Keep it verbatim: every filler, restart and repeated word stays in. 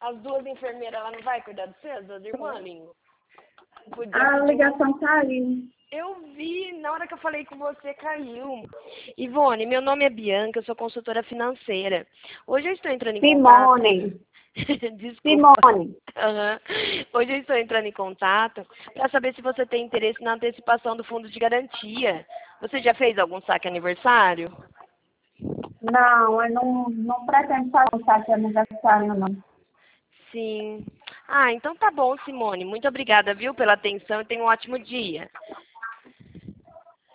As duas enfermeiras, ela não vai cuidar de você, as duas irmãs, Lingo? Podia A pedir ligação caiu. Eu vi, na hora que eu falei com você, caiu. Ivone, meu nome é Bianca, eu sou consultora financeira. Hoje eu estou entrando em Simone. contato... Desculpa. Simone. Uhum. Hoje eu estou entrando em contato para saber se você tem interesse na antecipação do fundo de garantia. Você já fez algum saque aniversário? Não, eu não, não pretendo fazer um saque aniversário, não. Sim. Ah, então tá bom, Simone. Muito obrigada, viu, pela atenção e tenha um ótimo dia.